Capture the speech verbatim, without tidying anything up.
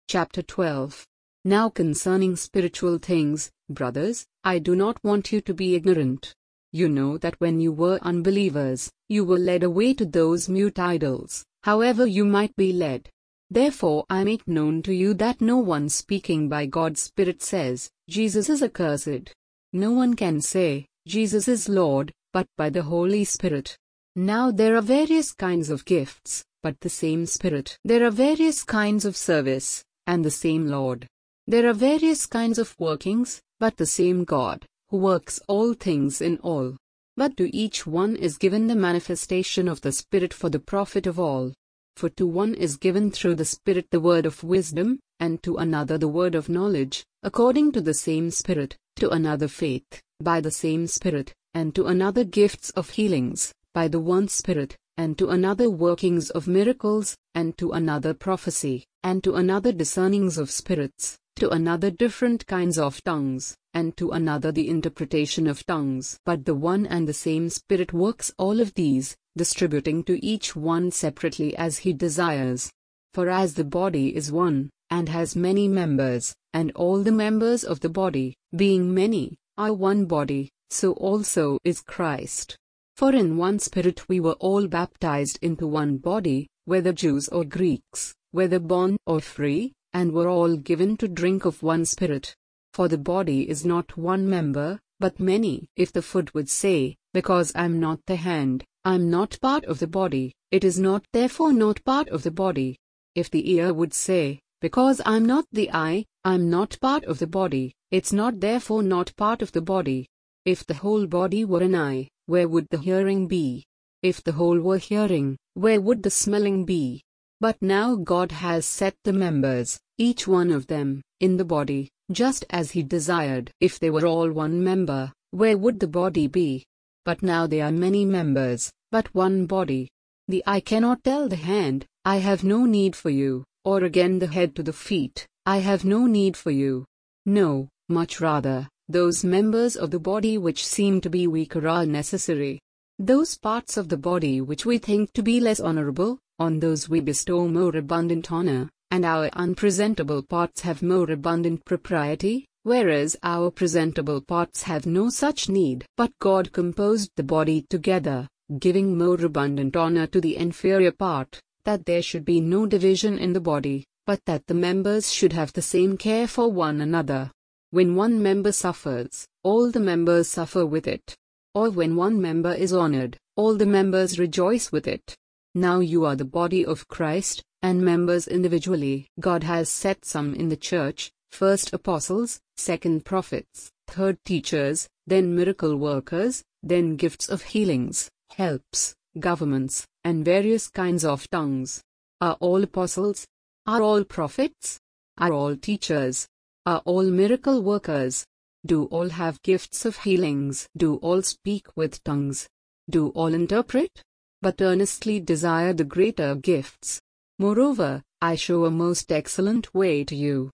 Chapter twelve. Now concerning spiritual things, brothers, I do not want you to be ignorant. You know that when you were unbelievers, you were led away to those mute idols, however you might be led. Therefore I make known to you that no one speaking by God's Spirit says, Jesus is accursed. No one can say, Jesus is Lord, but by the Holy Spirit. Now there are various kinds of gifts, but the same Spirit. There are various kinds of service, and the same Lord. There are various kinds of workings, but the same God, who works all things in all. But to each one is given the manifestation of the Spirit for the profit of all. For to one is given through the Spirit the word of wisdom, and to another the word of knowledge, according to the same Spirit, to another faith, by the same Spirit, and to another gifts of healings, by the one Spirit, and to another workings of miracles, and to another prophecy, and to another discernings of spirits, to another different kinds of tongues, and to another the interpretation of tongues. But the one and the same Spirit works all of these, distributing to each one separately as he desires. For as the body is one, and has many members, and all the members of the body, being many, are one body, so also is Christ. For in one Spirit we were all baptized into one body, whether Jews or Greeks, whether bond or free, and were all given to drink of one Spirit. For the body is not one member, but many. If the foot would say, because I'm not the hand, I'm not part of the body, it is not therefore not part of the body. If the ear would say, because I'm not the eye, I'm not part of the body, it's not therefore not part of the body. If the whole body were an eye, where would the hearing be? If the whole were hearing, where would the smelling be? But now God has set the members, each one of them, in the body, just as He desired. If they were all one member, where would the body be? But now they are many members, but one body. The eye cannot tell the hand, I have no need for you, or again the head to the feet, I have no need for you. No, much rather, those members of the body which seem to be weaker are necessary. Those parts of the body which we think to be less honorable, on those we bestow more abundant honor, and our unpresentable parts have more abundant propriety, whereas our presentable parts have no such need. But God composed the body together, giving more abundant honor to the inferior part, that there should be no division in the body, but that the members should have the same care for one another. When one member suffers, all the members suffer with it. Or when one member is honored, all the members rejoice with it. Now you are the body of Christ, and members individually. God has set some in the church, first apostles, second prophets, third teachers, then miracle workers, then gifts of healings, helps, governments, and various kinds of tongues. Are all apostles? Are all prophets? Are all teachers? Are all miracle workers? Do all have gifts of healings? Do all speak with tongues? Do all interpret? But earnestly desire the greater gifts. Moreover, I show a most excellent way to you,